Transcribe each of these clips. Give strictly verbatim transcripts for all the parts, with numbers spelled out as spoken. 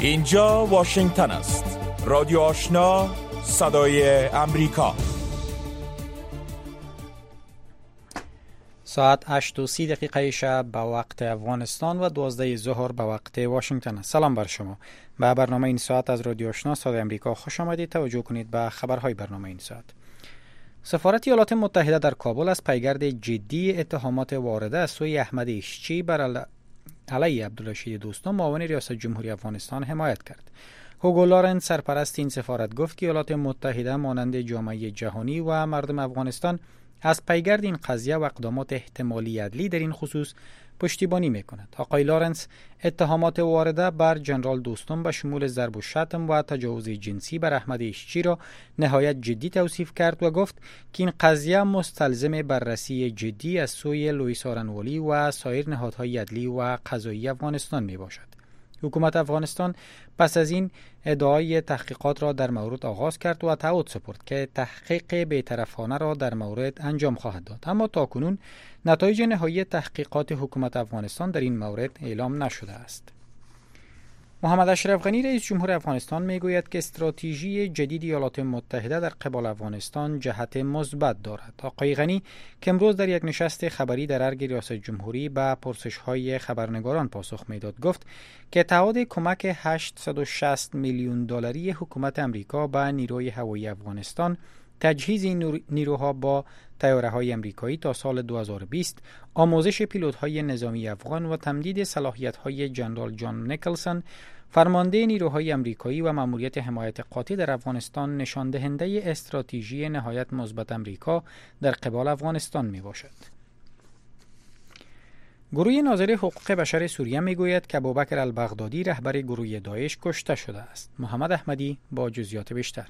اینجا واشنگتن است. رادیو آشنا، صدای امریکا. ساعت هشت و سی دقیقه شب به وقت افغانستان و دوازده ظهر به وقت واشنگتن است. سلام بر شما. به برنامه این ساعت از رادیو آشنا صدای امریکا خوش آمدید. توجه کنید به خبرهای برنامه این ساعت. سفارت ایالات متحده در کابل از پیگرد جدی اتهامات وارده از سوی احمد ایشچی بر علیه عبدالرشید دوستم معاون ریاست جمهوری افغانستان حمایت کرد. هوگو لارنس سرپرست این سفارت گفت که ایالات متحده مانند جامعه جهانی و مردم افغانستان از پیگرد این قضیه و اقدامات احتمالی عدلی در این خصوص پشتیبانی میکند. آقای لارنس اتهامات وارده بر جنرال دوستم به شمول ضرب و شتم و تجاوز جنسی بر احمد ایشچی را نهایت جدی توصیف کرد و گفت که این قضیه مستلزم بررسی جدی از سوی لوئیس آرنوالی و سایر نهادهای عدلی و قضایی افغانستان می باشد. حکومت افغانستان پس از این ادعای تحقیقات را در مورد آغاز کرد و تعهد سپرد که تحقیق بی‌طرفانه را در مورد انجام خواهد داد، اما تاکنون نتایج نهایی تحقیقات حکومت افغانستان در این مورد اعلام نشده است. محمد اشرف غنی رئیس جمهور افغانستان میگوید که استراتژی جدید ایالات متحده در قبال افغانستان جهت مثبت دارد. آقای غنی که امروز در یک نشست خبری در ارگ ریاست جمهوری به پرسش‌های خبرنگاران پاسخ میداد گفت که تعهد کمک هشتصد و شصت میلیون دلاری حکومت امریکا به نیروی هوایی افغانستان، تجهیز نیروها با طیاره‌های امریکایی تا سال دو هزار و بیست، آموزش پیلوت‌های نظامی افغان و تمدید صلاحیت‌های جنرال جان نیکلسون فرمانده نیروهای امریکایی و مأموریت حمایت قاطع در افغانستان نشان دهنده استراتژی نهایت مثبت امریکا در قبال افغانستان میباشد. گروه ناظر حقوق بشر سوریه میگوید که ابوبکر البغدادی رهبر گروه داعش کشته شده است. محمد احمدی با جزئیات بیشتر.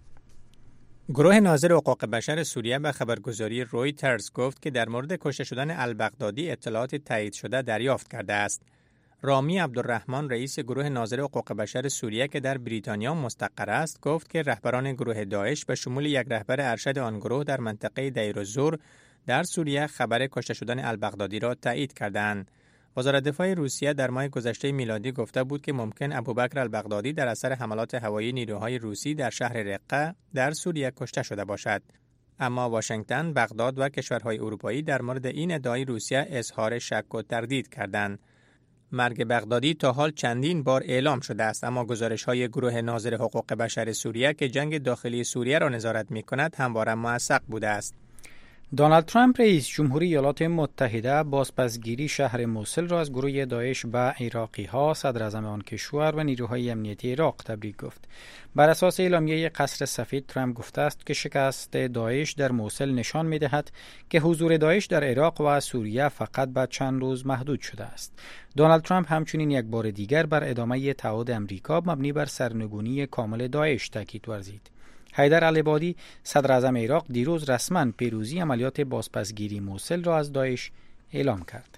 گروه ناظر حقوق بشر سوریه به خبرگزاری رویترز گفت که در مورد کشته شدن البغدادی اطلاعات تایید شده دریافت کرده است. رامی عبدالرحمن رئیس گروه ناظر حقوق بشر سوریه که در بریتانیا مستقر است گفت که رهبران گروه داعش به شمول یک رهبر ارشد آن گروه در منطقه دیر الزور در سوریه خبر کشته شدن البغدادی را تایید کردند. وزارت دفاع روسیه در ماه گذشته میلادی گفته بود که ممکن ابوبکر البغدادی در اثر حملات هوایی نیروهای روسی در شهر رقه در سوریه کشته شده باشد. اما واشنگتن، بغداد و کشورهای اروپایی در مورد این ادعای روسیه اظهار شک و تردید کردند. مرگ بغدادی تا حال چندین بار اعلام شده است، اما گزارش‌های گروه ناظر حقوق بشر سوریه که جنگ داخلی سوریه را نظارت می‌کند همواره موثق بوده است. دونالد ترامپ رئیس جمهوری ایالات متحده بازپسگیری شهر موسل را از گروه داعش به عراقی‌ها، صدراعظم آن کشور و نیروهای امنیتی عراق تبریک گفت. بر اساس اعلامیه قصر سفید ترامپ گفته است که شکست داعش در موسل نشان می‌دهد که حضور داعش در عراق و سوریه فقط به چند روز محدود شده است. دونالد ترامپ همچنین یک بار دیگر بر ادامه تعهد امریکا مبنی بر سرنگونی کامل داعش تاکید ورزید. حیدر العبادی صدراعظم عراق دیروز رسما پیروزی عملیات بازپسگیری موسل را از داعش اعلام کرد.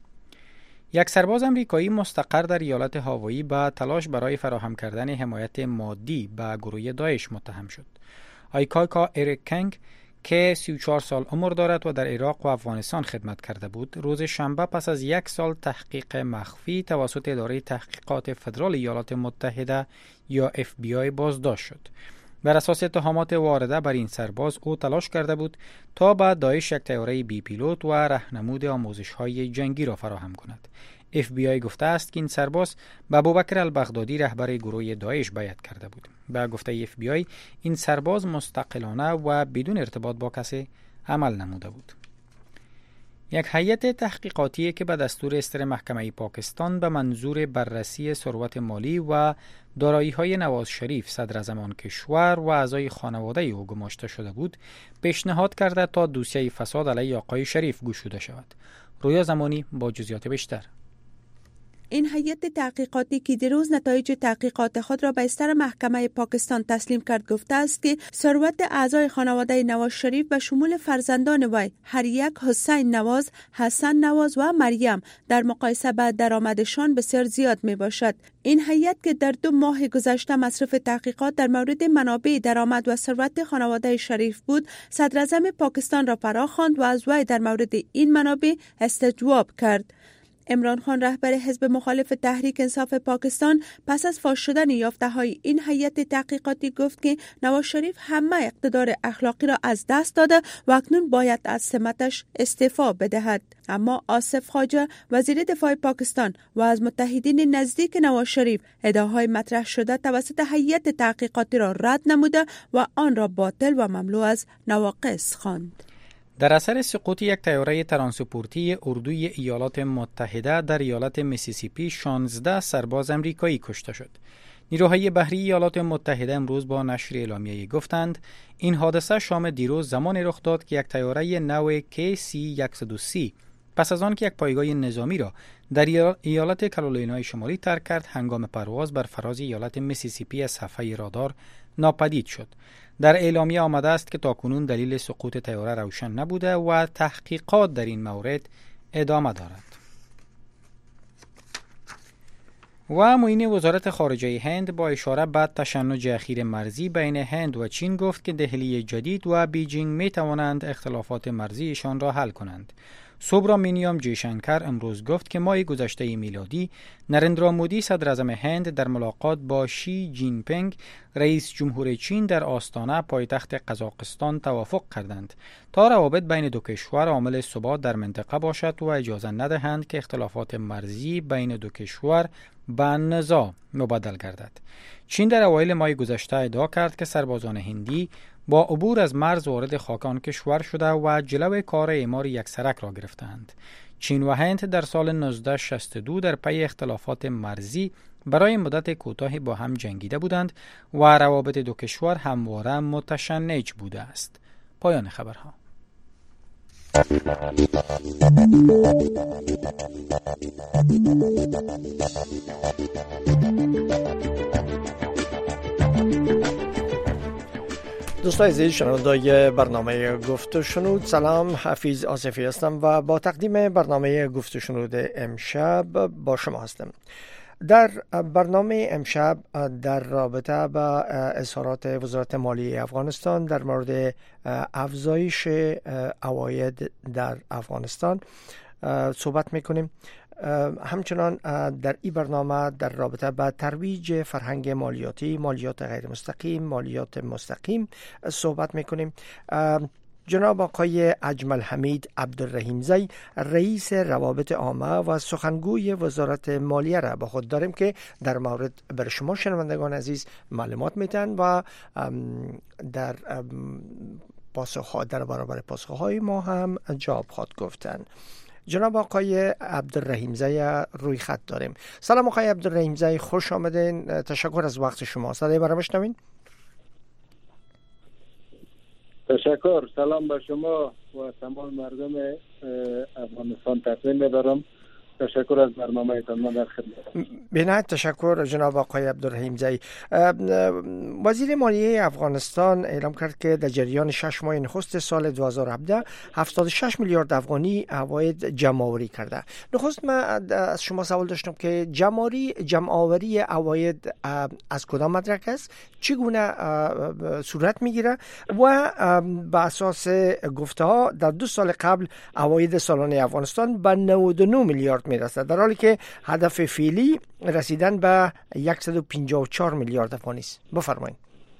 یک سرباز امریکایی مستقر در ایالت هاوایی با تلاش برای فراهم کردن حمایت مادی به گروه داعش متهم شد. آیکایکا اریک کنگ که سی و چهار سال عمر دارد و در عراق و افغانستان خدمت کرده بود، روز شنبه پس از یک سال تحقیق مخفی توسط اداره تحقیقات فدرال ایالات متحده یا اف بی آی بازداشت شد. بر اساس اتهامات وارده بر این سرباز، او تلاش کرده بود تا به داعش یک طیاره بی پیلوت و راهنمود آموزش‌های جنگی را فراهم کند. اف بی آی گفته است که این سرباز به ابوبکر البغدادی رهبر گروه داعش بیعت کرده بود. به گفته اف بی آی این سرباز مستقلانه و بدون ارتباط با کسی عمل نموده بود. یک هیئت تحقیقاتی که به دستور استر محکمه پاکستان به منظور بررسی ثروت مالی و دارایی‌های نواز شریف صدراعظم آن کشور و اعضای خانواده او گماشته شده بود، پیشنهاد کرده تا دوسیه فساد علیه آقای شریف گشوده شود. رویا زمانی با جزئیات بیشتر. این هیئت تحقیقاتی که دیروز نتایج تحقیقات خود را به استر محکمه پاکستان تسلیم کرد گفته است که ثروت اعضای خانواده نواز شریف به شمول فرزندان وی هر یک حسین نواز، حسن نواز و مریم در مقایسه با درآمدشان بسیار زیاد می باشد. این هیئت که در دو ماه گذشته مصرف تحقیقات در مورد منابع درآمد و ثروت خانواده شریف بود، صدراعظم پاکستان را فراخواند و از وی در مورد این منابع استجواب کرد. عمران خان رهبر حزب مخالف تحریک انصاف پاکستان پس از فاش شدن یافته‌های این هیئت تحقیقاتی گفت که نواز شریف همه اقتدار اخلاقی را از دست داده و اکنون باید از سمتش استعفا بدهد. اما آصف خواجه وزیر دفاع پاکستان و از متحدین نزدیک نواز شریف ادعاهای مطرح شده توسط هیئت تحقیقاتی را رد نموده و آن را باطل و مملو از نواقص خواند. در اثر سقوط یک طیاره ترانسپورتی اردوی ایالات متحده در ایالت میسیسیپی شانزده سرباز امریکایی کشته شد. نیروهای بحری ایالات متحده امروز با نشر اعلامیه‌ای گفتند این حادثه شام دیروز زمانی رخ داد که یک طیاره نو کی سی صد و سی پس از آن که یک پایگاه نظامی را در ایالت کارولینای شمالی ترک کرد هنگام پرواز بر فراز ایالت میسیسیپی از صفحه رادار ناپدید شد. در اعلامیه آمده است که تاکنون دلیل سقوط طیاره روشن نبوده و تحقیقات در این مورد ادامه دارد. و معین وزارت خارجه هند با اشاره به تشنج اخیر مرزی بین هند و چین گفت که دهلی جدید و بیجینگ می توانند اختلافات مرزیشان را حل کنند. سوبرامینیام جیشنکر امروز گفت که ماه گذشته میلادی نریندرا مودی صدر اعظم هند در ملاقات با شی جین پینگ رئیس جمهور چین در آستانه پایتخت قزاقستان توافق کردند تا روابط بین دو کشور عامل ثبات در منطقه باشد و اجازه ندهند که اختلافات مرزی بین دو کشور به نزاع مبدل گردد. چین در اوایل ماه گذشته ادعا کرد که سربازان هندی با عبور از مرز وارد خاک آن کشور شده و جلوی کار اعمار یک سرک را گرفتند. چین و هند در سال نوزده شصت و دو در پی اختلافات مرزی برای مدت کوتاهی با هم جنگیده بودند و روابط دو کشور همواره متشنج بوده است. پایان خبرها. دوستان عزیز شنوندای برنامه گفت و شنود، سلام، حفیظ آصفی هستم و با تقدیم برنامه گفت و شنود امشب با شما هستم. در برنامه امشب در رابطه با اظهارات وزارت مالیه افغانستان در مورد افزایش عواید در افغانستان صحبت میکنیم. همچنان در این برنامه در رابطه با ترویج فرهنگ مالیاتی، مالیات غیر مستقیم، مالیات مستقیم صحبت میکنیم. جناب آقای اجمل حمید عبدالرحیمزی رئیس روابط عامه و سخنگوی وزارت مالیه را با خود داریم که در مورد بر شما شنوندگان عزیز معلومات میتن و در پاسخ در برابر پاسخهای ما هم جواب خواد گفتن. جناب آقای عبدالرحیمزی روی خط داریم. سلام آقای عبدالرحیمزی، خوش آمدین. تشکر از وقت شما. صدای برام بشنوین؟ تشکر. سلام به شما و تمام مردم افغانستان تقدیم می‌دارم. تشکر از برنامه‌تان. من در خدمت. بنهایت تشکر جناب آقای عبدالرحیمزی. وزیر مالیه افغانستان اعلام کرد که در جریان شش ماه نخست سال دو هزار و هفده هفتاد و شش میلیارد افغانی عواید جمع‌آوری کرده. نخست من از شما سوال داشتم که جمع‌آوری جمع‌آوری عواید از کدام مدرک است، چگونه صورت میگیره و به اساس گفته‌ها در دو سال قبل عواید سالانه افغانستان به نود و نه میلیارد میرسد، در حالی که هدف فعلی رسیدن به صد و پنجاه و چهار میلیارد افغانی است. بفرمایید.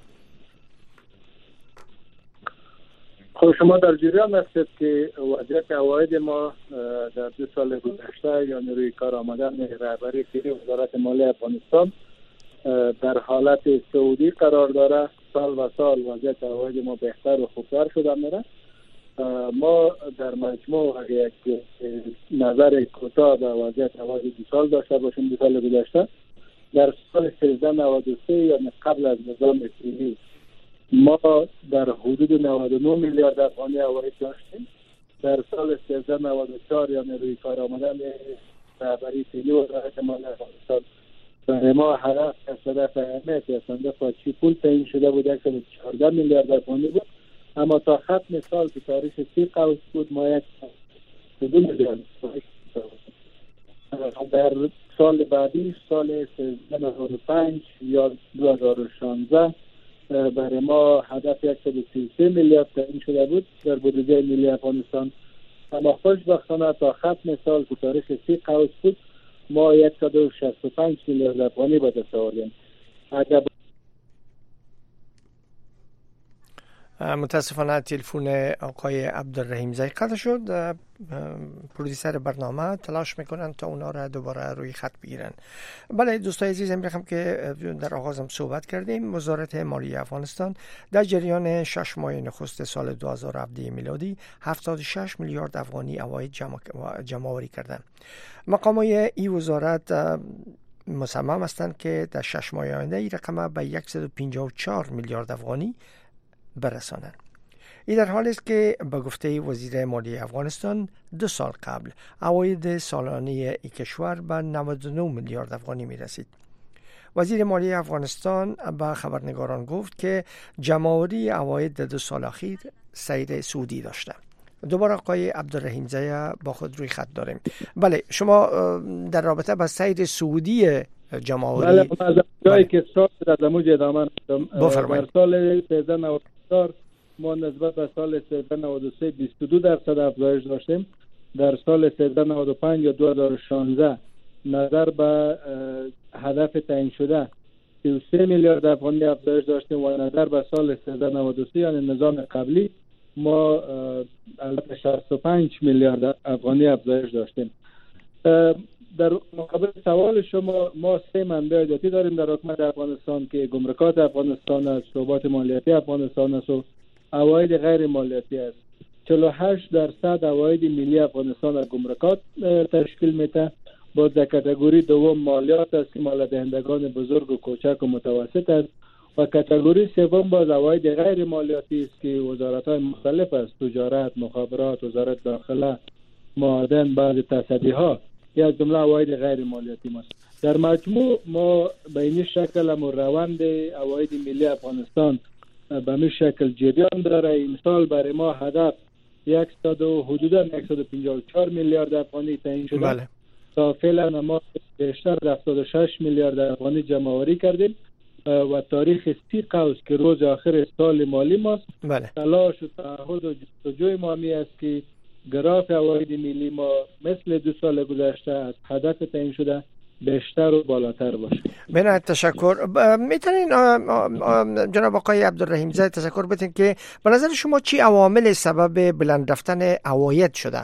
خب شما در جریان هستید که وضعیت عواید ما در دو سال گذشته یا نیروی کار آمدن رهبری فعلی وزارت مالیه افغانستان در حالت صعودی قرار داره. سال و سال وضعیت عواید ما بهتر و خوبتر شده میره. ما در مجموع اگر یک نظر کوتاه به وضعیت عواید دو سال داشته باشیم، دو سال گذشته در سال سیزده نود و سه یعنی قبل از نظام فعلی ما در حدود نود و نه میلیارد افغانی عواید داشتیم. در سال سیزده نود و چهار یعنی روی کار آمدن رهبری فعلی وزارت مالیه افغانستان برای ما هدف هدف اهمیت اصلا پاچی پول تعیین شده بود، صد و چهارده میلیارد افغانی بود، اما تا ختم سال که تاریخ سی قوس بود ما یک دو میلیارد در سال بعدی سال سیزده نود و پنج یا دو هزار و شانزده برای ما هدف صد و سی و سه میلیارد تعیین شده بود در بودجه ملی افغانستان اما خوشبختانه تا ختم سال که تاریخ سی قوس بود ما صد و شصت و پنج میلیارد افغانی به دست آوردیم. اگر متاسفانه تلفن آقای عبدالرحیم زی قطع شد. پرودیسر برنامه تلاش میکنن تا اونا را دوباره روی خط بگیرن. بله دوستای عزیز، امروز هم که در آغازم صحبت کردیم، وزارت مالیه افغانستان در جریان شش ماه نخست سال دو هزار و هفده میلادی هفتاد و شش میلیارد افغانی عواید جمع جمع آوری کردن. مقامای این وزارت مصمم هستند که در شش ماه آینده این رقم به صد و پنجاه و چهار میلیارد افغانی برسانند. این در حالی است که به گفته وزیر مالیه افغانستان دو سال قبل عواید سالانه این کشور به نود و نه میلیارد افغانی می رسید. وزیر مالیه افغانستان به خبرنگاران گفت که جمع‌آوری عواید در دو سال اخیر سیر سعودی داشته. دوباره آقای عبدالرحیم زی با خود روی خط داریم. بله، شما در رابطه با سیر سعودی جمع‌آوری بله، از جایی که سال در موج ادامه بفرمایید. در سال سیزده نود و چهار ما نسبت به سال سیزده نود و سه بیست و دو درصد افزایش داشتیم. در سال سیزده نود و پنج یا دو هزار و شانزده نظر به هدف تعیین شده سی و سه میلیارد افغانی افزایش داشتیم و نظر به سال سیزده نود و سه یعنی نظام قبلی ما البته شصت و پنج میلیارد افغانی افزایش داشتیم. در مقابل سوال شما ما سه منبع عایداتی داریم در حکومت افغانستان که گمرکات افغانستان است، ثبات مالیاتی افغانستان است و عواید غیر مالیاتی است. چهل و هشت درصد عواید ملی افغانستان از گمرکات تشکیل میده. با در کاتگوری دوم مالیات است که مال دهندگان بزرگ و کوچک و متوسط است و کاتگوری سوم باز عواید غیر مالیاتی است که وزارت‌های مختلف است، تجارت، مخابرات، وزارت داخله، معادن، بعض تصدیها یا از جمله عواید غیر مالیاتی است. در مجموع ما به این شکل هم روند عواید ملی افغانستان به این شکل جریان داره. امسال برای ما هدف صد و حدودا صد و پنجاه و چهار میلیارد افغانی تعیین شده. بله. تا فعلا ما بیشتر از هفتاد و شش میلیارد افغانی جمع آوری کردیم و تاریخ سی قوس که روز آخر سال مالی ماست. بله. تلاش و تعهد و جستجوی ما می است که گراف عواید ملی ما مثل دو سال گذشته از هدف تعیین شده بیشتر و بالاتر باشه. بله، تشکر. میتونین جناب آقای عبدالرحیم زی تشکر بتین که به نظر شما چی عوامل سبب بلند رفتن عواید شده؟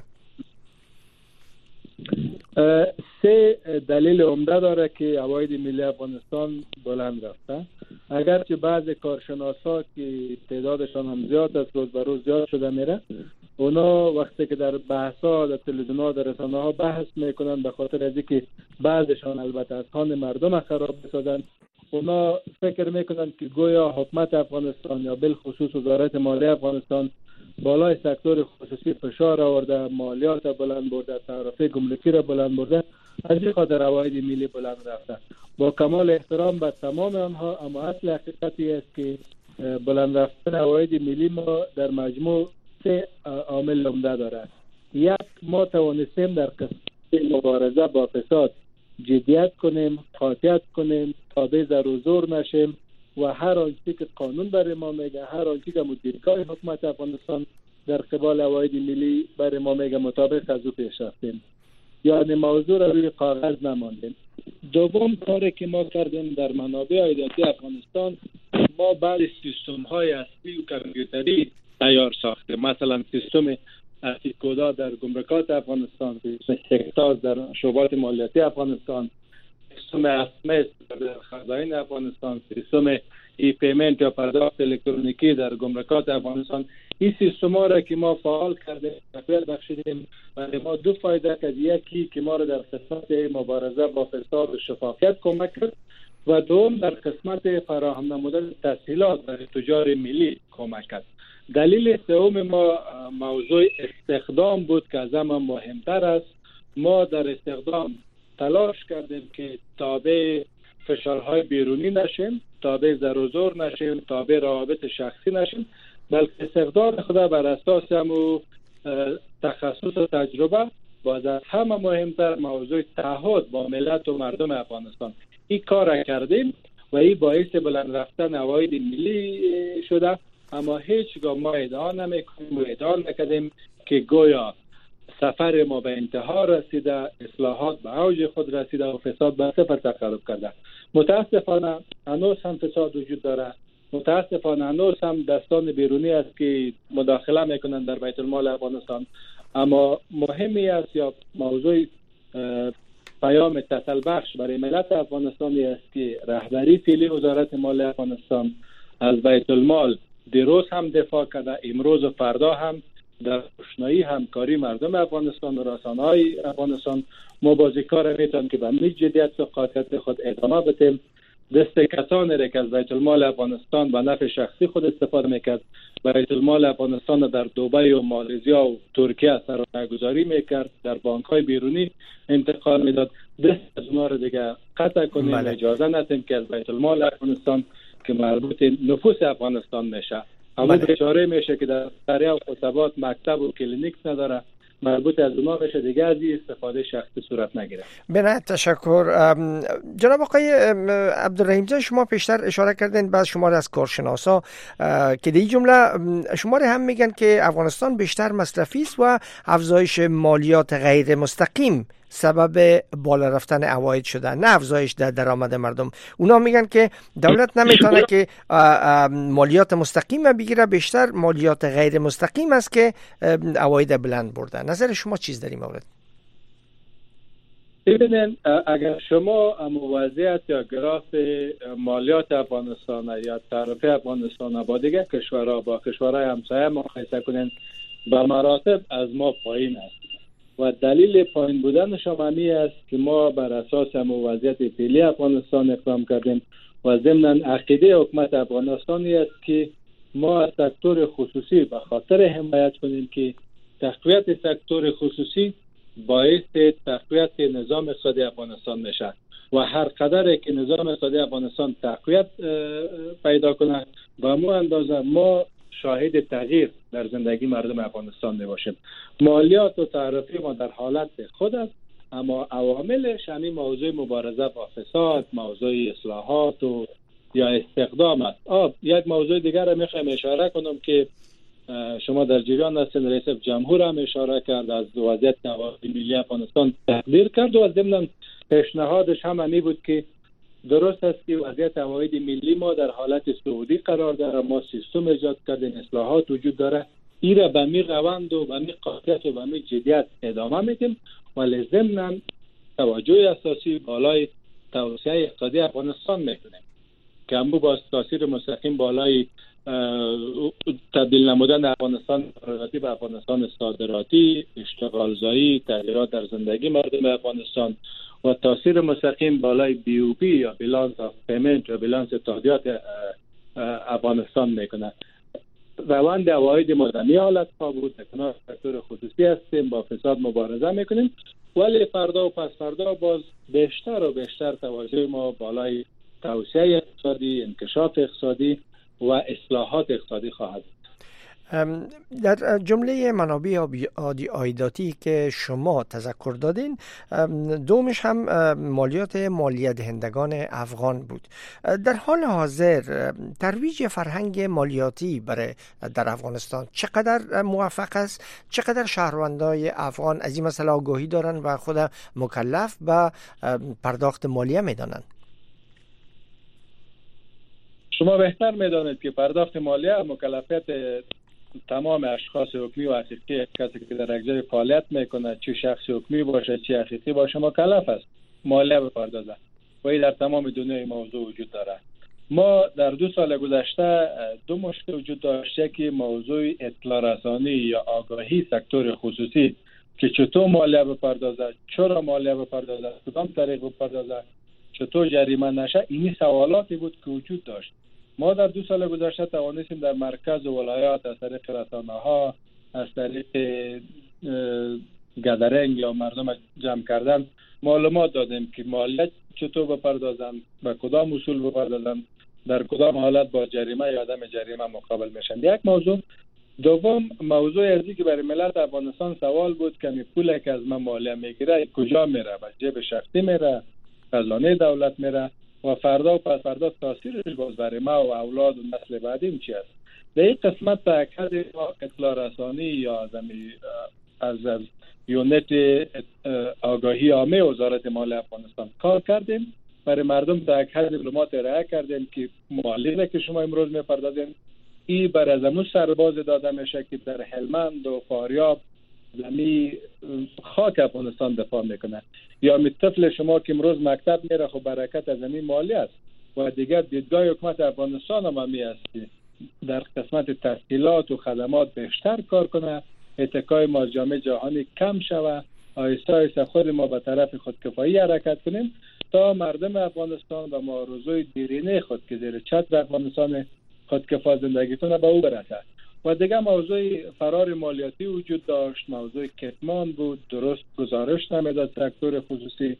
سه دلیل عمده داره که عواید ملی افغانستان بلند رفته. اگرچه بعض کارشناسا که تعدادشان هم زیاد است، روز به روز زیاد شده میره، اونا وقتی که در بحث‌ها در تلویزیون‌ها در رسانه‌ها بحث میکنن به خاطر از اینکه بعضشان البته از خان مردم خراب بسازن، اونا فکر میکنن که گویا حکومت افغانستان یا بالخصوص وزارت مالیه افغانستان بالای سکتور خصوصی فشار آورده، مالیات بلند برده، تعرفه گمرکی را بلند برده، از این خاطر عواید ملی بلند رفته. با کمال احترام به تمام آنها، اما اصل حقیقتی است که بلند رفتن عواید ملی ما در مجموع سه عامل عمده دارد. یک، ما توانستیم در قسمت مبارزه با فساد جدیت کنیم، قاطعیت کنیم، تابع زر و زور نشیم و هر آنچه که قانون برای ما میگه، هر آنچه که مدیرگاه حکومت افغانستان در قبال عواید ملی برای ما میگه مطابق از او پیش رفتیم، یعنی موضوع را روی کاغذ نماندیم. دوم کاری که ما کردیم در منابع عایداتی افغانستان، ما بعض سیستم های اصلی و کامپیوتری تیار ساختیم. مثلا سیستم اسیکودا در گمرکات افغانستان، سیستم سکتاز در شعبات مالیاتی افغانستان، سیستم اسمس در خزائن افغانستان، سیستم ای پیمنت یا پرداخت الکترونیکی در گمرکات افغانستان. این سیستم ها را که ما فعال کردیم تقویت بخشیدیم برای ما دو فایده کرد. یکی که ما را در قسمت مبارزه با فساد و شفافیت کمک کرد و دوم در قسمت فراهم نمودن تسهیلات برای تجار ملی کمک کرد. دلیل سوم ما موضوع استخدام بود که از همه مهمتر است. ما در استخدام تلاش کردیم که تابع فشارهای بیرونی نشیم، تابع زر و زور نشیم، تابع روابط شخصی نشیم، بلکه استخدام خدا بر اساس همو تخصص و تجربه، باز از همه مهمتر موضوع تعهد با ملت و مردم افغانستان. این کار را کردیم و این باعث بلند رفتن عواید ملی شده. اما هیچگاه ما ادعا نمیکنیم و ادعا نکردیم که گویا سفر ما به انتها رسیده، اصلاحات به اوج خود رسیده و فساد به صفر تقرب کرده. متاسفانه هنوز هم فساد وجود داره، متاسفانه هنوز هم دستان بیرونی است که مداخله میکنند در بیت المال افغانستان. اما مهمی است یا موضوع پیام تسل بخش برای ملت افغانستانی است که رهبری فعلی وزارت مالی افغانستان از بیت المال دیروز هم دفاع کرده، امروز و فردا هم در آشنایی همکاری مردم افغانستان و رسانه‌های افغانستان ما بازیکار میتونیم که به می جدیت و قاطعیت خود ادامه بدیم. دست کسانی را که از بیت المال افغانستان به نفع شخصی خود استفاده میکرد، بیت المال افغانستان در دبی و مالزیا و ترکیه سرمایه‌گذاری میکرد، در بانک‌های بیرونی انتقال میداد، دست از اونها را دیگه قطع کنیم. بله. اجازه ندیم که از بیت المال افغانستان که مربوط نفوس افغانستان میشه، اما بیچاره میشه که در قریه و خطبات مکتب و کلینیک نداره، مربوط از اونها بشه دیگه از این استفاده شخصی صورت نگیره. بنایت تشکر. جناب آقای عبدالرحیم زاده، شما پیشتر اشاره کردین بعض شمار از کارشناسا که در این جمله شمار هم میگن که افغانستان بیشتر مصرفی است و افزایش مالیات غیر مستقیم سبب بالا رفتن عواید شده، نه افزایش در درآمد مردم. اونا میگن که دولت نمیتونه که مالیات مستقیم بگیره، بیشتر مالیات غیر مستقیم است که عواید بلند برده. نظر شما چیز در این مورد؟ ببینید، اگر شما وضعیت یا گراف مالیات افغانستان یا تعرفه افغانستان با دیگر کشورها با کشورهای همسایه مقایسه کنین، به مراتب از ما پایین است و دلیل پایین بودن شما می است که ما بر اساس هم وضعیت فعلی افغانستان اقدام کردیم و ضمن عقیده حکومت افغانستانی است که ما از سکتور خصوصی به خاطر حمایت کنیم که تقویت سکتور خصوصی باعث تقویت نظام اقتصادی افغانستان میشه و هر قدر که نظام اقتصادی افغانستان تقویت پیدا کنه با مو اندازه ما شاهد تغییر در زندگی مردم افغانستان میباشیم. مالیات و تعرفه ما در حالت خود است، اما عواملش همین موضوع مبارزه با فساد، موضوع اصلاحات و یا استقدام است. آب یک موضوع دیگر را میخوایم اشاره کنم که شما در جریان هستین، رئیس جمهور هم اشاره کرد، از وضعیت عواید ملی افغانستان تقدیر کرد و از ضمن پیشنهادش هم همین بود که درست است که وضعیت عواید ملی ما در حالت صعودی قرار داره، ما سیستم ایجاد کردیم، اصلاحات وجود داره، این را به می روند و به می قاطعیت و به می جدیت ادامه میدیم و ضمن توجه اساسی بالای توسعه اقتصادی افغانستان میکنیم که همو با تاثیر مستقیم بالای تبدیل نمودن افغانستان صادراتی به افغانستان صادراتی، اشتغالزایی، تغییرات در زندگی مردم افغانستان و تاثیر مستقیم بالای بی او پی یا بیلانس آف پیمنت یا بیلانس تادیات افغانستان میکنه. روند عواید ما در حالت ها بود، کنار سکتور خصوصی هستیم، با فساد مبارزه میکنیم، ولی فردا و پس فردا باز بیشتر و بیشتر توجه ما بالای توسعه اقتصادی، انکشاف اقتصادی و اصلاحات اقتصادی خواهد. در جمله منابع عایداتی که شما تذکر دادین، دومش هم مالیات مالیه دهندگان افغان بود. در حال حاضر ترویج فرهنگ مالیاتی برای در افغانستان چقدر موفق است؟ چقدر شهروندای افغان از این مسئله آگاهی دارن و خود مکلف به پرداخت مالیه میدانند؟ شما بهتر میدانید که پرداخت مالیه مکلفیت تمام اشخاص حکمی و حقیقی کسی که در یک جای فعالیت میکنه، چه شخص حکمی باشه چه حقیقی باشه، مکلف است مالیه بپردازه و این در تمام دنیای موضوع وجود داره. ما در دو سال گذشته دو مشکل وجود داشته که موضوع اطلاع رسانی یا آگاهی سکتور خصوصی که چطور مالیه بپردازه، چرا مالیه بپردازه، کدام طریق بپردازه، چطور جریمه نشه، اینی سوالاتی بود که وجود داشت. ما در دو سال گذشته توانستیم در مرکز و ولایات از طریق رسانه‌ها، از طریق گدرنگ یا مردم جمع کردن معلومات دادیم که مالیات چطور بپردازن، به کدام اصول بپردازن، در کدام حالت با جریمه یا عدم جریمه مقابل میشن. یک موضوع. دوم موضوع ازی که برای ملت افغانستان سوال بود که می پولی که از من مالیه میگیره کجا میره؟ به جیب شخصی میره، خزانه دولت میره و فردا و پس فردا تاثیرش باز برای ما و اولاد و نسل بعدیم چی است؟ در این قسمت تاکید ما اطلاع رسانی یا زمین از از یونت آگاهی عامه وزارت مالیه افغانستان کار کردیم. برای مردم تا یک حد معلومات ارائه کردیم که مالیه که شما امروز میپردازین ای بر از امون سرباز داده میشه که در هلمند و فاریاب زمین خاک افغانستان دفاع میکنه، یا می طفل شما که امروز مکتب میره خب برکت از زمین مالی است و دیگر دیدگاه حکومت افغانستان هم همی است در قسمت تسهیلات و خدمات بیشتر کار کنه، اتکای ما از جامعه جهانی کم شوه، آیسته آیسته خود ما به طرف خودکفایی حرکت کنیم تا مردم افغانستان و ما روزوی دیرینه خود که زیر چتر افغانستان خودکفا زندگی کنه به او برسه. و دیگه موضوع فرار مالیاتی وجود داشت، موضوع کتمان بود، درست گزارش نمیداد سکتور خصوصی،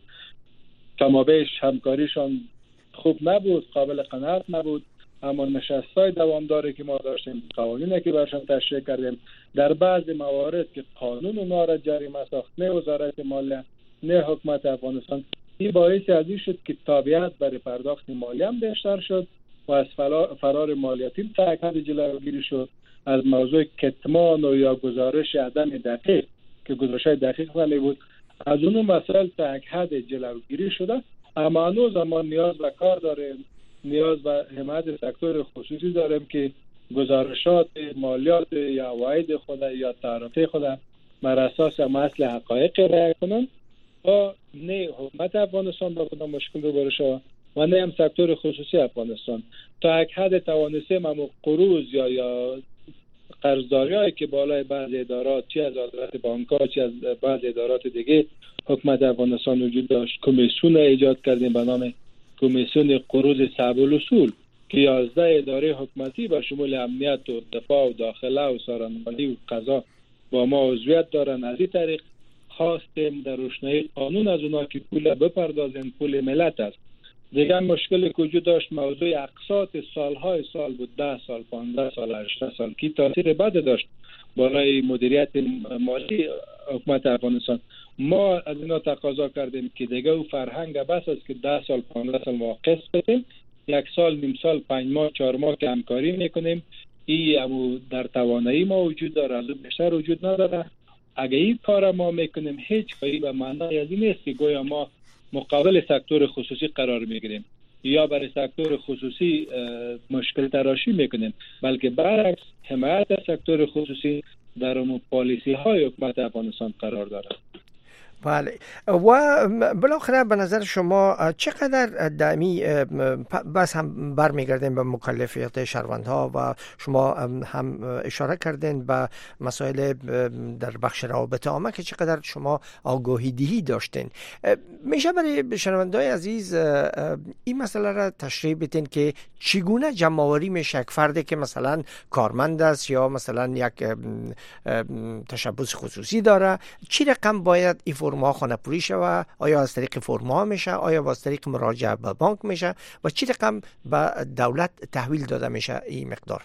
کمابیش همکاریشان خوب نبود، قابل قناعت نبود. اما نشستای دوامداری که ما داشتیم، قوانینی که برشان تشریح کردیم، در بعض موارد که قانون اونا را جریمه ساخت، نه وزارت مالیه نه حکومت افغانستان، این باعث ازی شد که تابعیت برای پرداخت مالیه هم بیشتر شد و از فرار مالیاتی تا یک حد جلوگیری شد. از موضوع کتمان و یا گزارش عدم دقیق که گزارش دقیق نمی بود، از اون مسائل تا یک حد جلوگیری شده. اما هنوز ما نیاز به کار داریم، نیاز به حمایت سکتور خصوصی داریم که گزارشات مالیات یا عواید خود یا تعرفه خود بر اساس اصل حقایق رعایت کنند و نه حکومت افغانستان با کدام مشکل روبرو شود و نه هم سکتور خصوصی افغانستان تا یک حد توانستیم هم قروض یا یا قرضداری‌هایی که بالای بعض ادارات، چی از وزارت بانک‌ها چی از بعض ادارات دیگه حکومت افغانستان وجود داشت، کمیسیون ایجاد کردیم به نام کمیسیون قروض صعب الاصول که یازده اداره حکومتی با شمول امنیت و دفاع و داخله و سارنمالی و قضا با ما عضویت دارن. از این طریق خواستیم در روشنایی قانون از اونا که پول بپردازن، پول ملت است. دیگه مشکل که وجود داشت موضوع اقساط سالهای سال بود، ده سال، پانزده سال، هشده سال که تاثیر بد داشت برای مدیریت مالی حکومت افغانستان. ما از اینا تقاضا کردیم که دیگه او فرهنگ بس است که ده سال، پانزده سال ما قسط بدیم، یک سال، نیم سال، پنج ماه، چهار ماه که همکاری میکنیم. این در توانایی ما وجود داره، از بیشتر وجود نداره. اگه این کار ما میکنیم هیچ کاری به معنی از این نیست که گویا ما مقابل سکتور خصوصی قرار میگیریم یا برای سکتور خصوصی مشکل تراشی میکنیم، بلکه برعکس حمایت از سکتور خصوصی در اون پالیسی های حکومت افغانستان قرار داره. بله. و بالاخره به نظر شما چقدر دائمی بس هم برمیگردیم به مکلفیت شهروندها و شما هم اشاره کردین به مسائل در بخش روابط عامه که چقدر شما آگاهی دهی داشتین، میشه برای شنونده‌های عزیز این مسئله را تشریح بدین که چگونه جمع‌آوری میشه یک فردی که مثلا کارمند است یا مثلا یک تشبث خصوصی داره، چی رقم باید این فرم‌ها خانه‌پوری شود؟ آیا از طریق فرم‌ها میشه؟ آیا از طریق مراجعه به بانک میشه؟ و چی رقم به دولت تحویل داده میشه این مقدار؟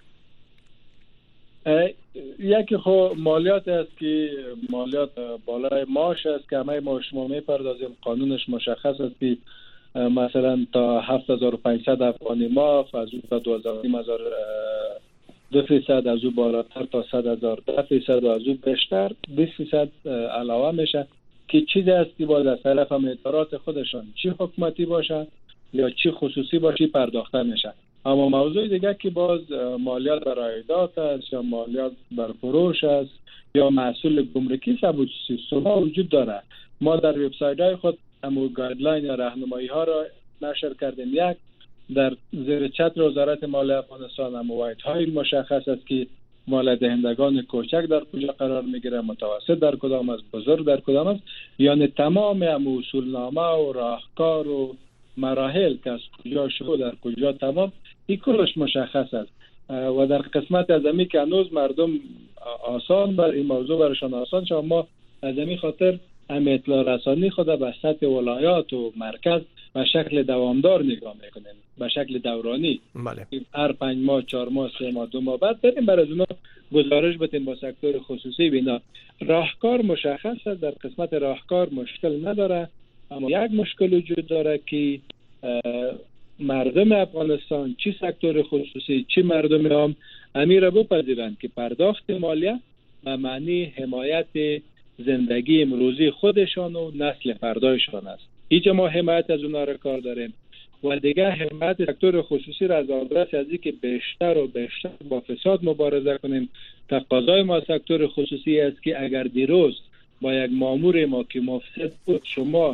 یکی خب مالیات است که مالیات بالای معاش است که همه ما شما میپردازیم. قانونش مشخص است که مثلا تا هفت هزار و پانصد افغانی ماه، از اون تا دوازده و نیم هزار دو فیصد، از او بالاتر تا صد هزار ده فیصد و از او بیشتر بیست فیصد علاوه میشه که چیزی است که باید از طرف ادارات خودشان چی حکومتی باشه یا چی خصوصی باشه پرداخته میشه. اما موضوع دیگه که باز مالیات بر عایدات است یا مالیات بر فروش است یا محصول گمرکی ثبوت سیستم وجود داره. ما در وبسایت های خود همو گایدلاین یا راهنمایی ها را نشر کردیم. یک در زیر چتر وزارت مالیه افغانستان هم وایت های مشخص است که مالیه دهندگان کوچک در کجا قرار میگیره، متوسط در کدام است، بزرگ در کدام است، یعنی تمام هم اصولنامه و راهکار و مراحل که از کجا شروع در کجا تمام این کلش مشخص است. و در قسمت از امی که هنوز مردم آسان بر این موضوع برشان آسان شد، ما از امی خاطر هم اطلاع رسانی خود به سطح ولایات و مرکز به شکل دوامدار نگاه میکنیم، به شکل دورانی. بله. هر پنج ماه، چهار ماه، سه ماه، دو ماه بعد بریم برای از اونا گزارش بدیم با سکتور خصوصی. بینا راهکار مشخص است، در قسمت راهکار مشکل نداره. اما یک مشکل وجود داره که مردم افغانستان چی سکتور خصوصی چی مردم عام امیر را بپذیرند که پرداخت مالیه به معنی حمایت زندگی امروزی خودشان و نسل فردایشان است. اینجا ما حمایت از اونها را کار داریم و دیگه حمایت سکتور خصوصی را از آدرس از اینکه بیشتر و بیشتر با فساد مبارزه کنیم. تقاضای ما سکتور خصوصی است که اگر دیروز با یک مامور ما که مفسد بود شما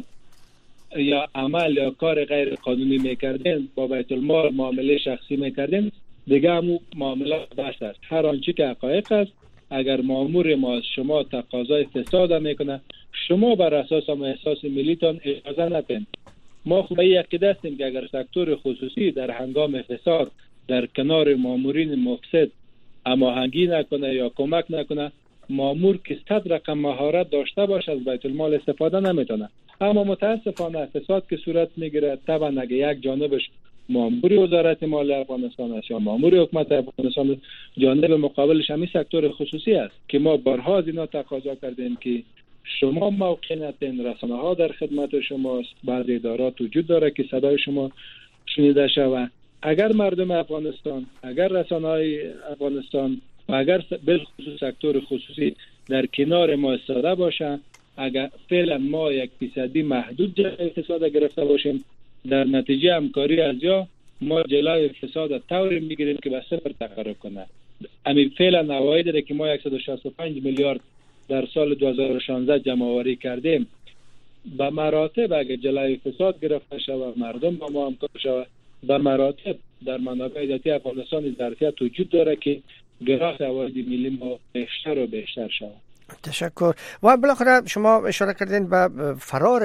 یا عمل یا کار غیر قانونی میکردین، با بیت المال معامله شخصی میکردین، دیگه همون معامله بس است. هر آنچه که حقایق است، اگر مامور ما از شما تقاضای فساد میکنه، شما بر اساس هم احساس ملیتان اجازه ندین. ما خوب یک دستیم که اگر سکتور خصوصی در هنگام فساد در کنار مامورین مفسد هماهنگی نکنه یا کمک نکنه، مامور که صد رقم مهارت داشته باشه از بیت المال استفاده نمیتونه. اما متاسفانه فساد که صورت میگیره، طبعا اگه یک جانبش مامور وزارت مالیه افغانستان است یا مامور حکومت افغانستان، جانب مقابلش همین سکتور خصوصی است که ما بارها از اینا تقاضا کردیم که شما موقعیتین، رسانه ها در خدمت شماست، بعض ادارات وجود داره که صدای شما شنیده شود. اگر مردم افغانستان، اگر رسانه های افغانستان و اگر بالخصوص سکتور خصوصی در کنار ما ایستاده باشن، اگر فعلا ما یک فیصدی محدود جلوی فساد گرفته باشیم، در نتیجه همکاری از یا ما جلوی فساد طوری میگیریم که به صفر تقرب کنه. همین فعلا عواید داره که ما صد و شصت و پنج میلیارد در سال دو هزار و شانزده جمع آوری کردیم. به مراتب اگر جلوی فساد گرفته شود، مردم با ما همکار شود، به مراتب در منابع ذاتی افغانستان ظرفیت وجود داره که گراس عواید ملی ما بیشتر و بیشتر شود. تشکر. و بالاخره شما اشاره کردین به فرار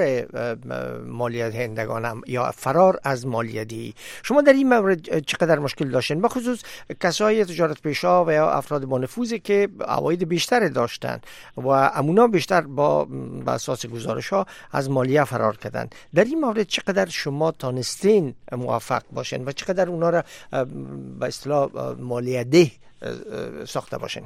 مالیات دهندگان هم یا فرار از مالیدهی. شما در این مورد چقدر مشکل داشتین؟ به خصوص کسای تجارت پیشا و یا افراد با نفوذی که عواید بیشتر داشتن و امونا بیشتر با به اساس گزارش ها از مالیه فرار کردن. در این مورد چقدر شما تانستین موفق باشین و چقدر اونا را به اصطلاح مالیه ده ساخته باشین؟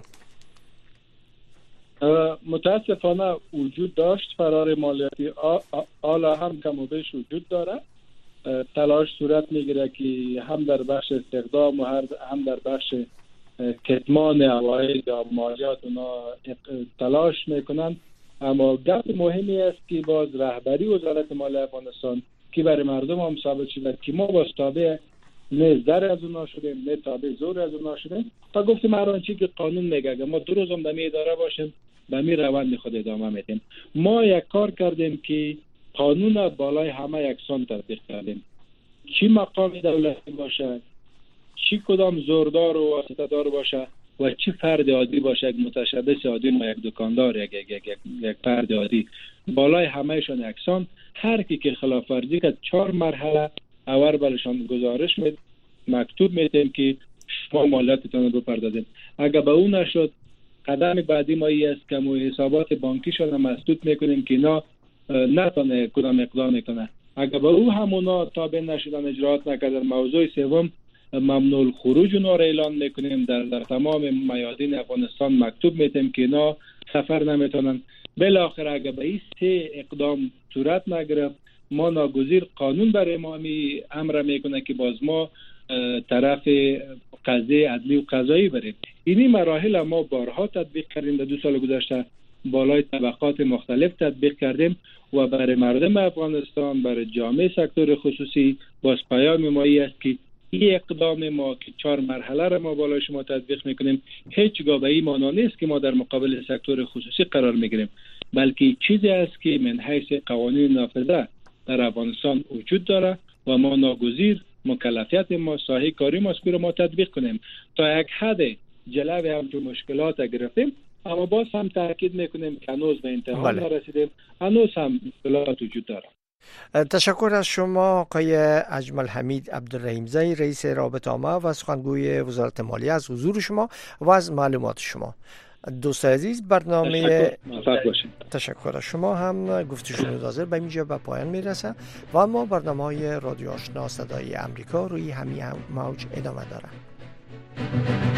متاسفانه وجود داشت فرار مالیاتی، حالا هم کم و بیش وجود داره. تلاش صورت میگیره که هم در بخش استخدام و هم در بخش کتمان عواید یا مالیات اونا تلاش میکنن. اما گپ مهمی است که باز رهبری وزارت مالیه افغانستان که برای مردم هم ثابت شده که ما باز تابع نه زر از اونا شدیم نه تابع زور از اونا شدیم. تا گفتیم هر آنچه که قانون میگه اگه ما دو روز هم در می اداره باشیم به می روند خود ادامه میدیم. ما یک کار کردیم که قانون بالای همه یکسان تطبیق کردیم، چی مقام دولتی باشه، چی کدام زوردار و واسطه‌دار باشه و چی فرد عادی باشه، یک متشبث عادی و یک دکاندار، یک یک یک یک فرد عادی، بالای همهشون یکسان. هر کی که خلاف ورزی کرد چهار مرحله اول برشان گزارش می مکتوب میدیم که شما مالیاتتون رو بپردازید. اگر به اون نشد قدم بعدی ما ای است که ما حسابات بانکیشون مسدود میکنیم که اینا نتونه کدام اقدام میکنه. اگر به او همونا تابع نشدن، اجراات نکردن، موضوع سوم ممنوع الخروج اونا را اعلان میکنیم. در, در تمام میادین افغانستان مکتوب میدیم که اینا سفر نمیتونن. بالاخره اگر به این سه اقدام صورت نگرفت، ما ناگزیر قانون برای ما می امر میکنه که باز ما طرف قضیه عدلی و قضایی بریم. اینی مراحل ما بارها تطبیق کردیم. در دو سال گذشته بالای طبقات مختلف تطبیق کردیم و برای مردم افغانستان، برای جامعه سکتور خصوصی باز پیام ما است که این اقدام ما که چهار مرحله را ما بالای شما تطبیق میکنیم هیچگاه به این معنا نیست که ما در مقابل سکتور خصوصی قرار میگیریم، بلکه چیزی است که من حیث قوانین نافذه در افغانستان وجود داره و ما ناگزیر مکلفیت ما ساحه کاری مذکور ما تطبیق کنیم. تا یک حد جلوی همچون مشکلات گرفتیم، اما باز هم تاکید میکنیم که هنوز به انتها نرسیدیم، هنوز هم مشکلات وجود داره. تشکر از شما آقای اجمل حمید عبدالرحیمزی، رئیس رابطه عامه و سخنگوی وزارت مالیه، از حضور شما و از معلومات شما. دوست عزیز، برنامه تشکر, تشکر از شما هم گفتگوی حاضر به اینجا به پایان میرسه و ما برنامه های رادیو آشنا صدای امریکا روی همین موج ادامه داره.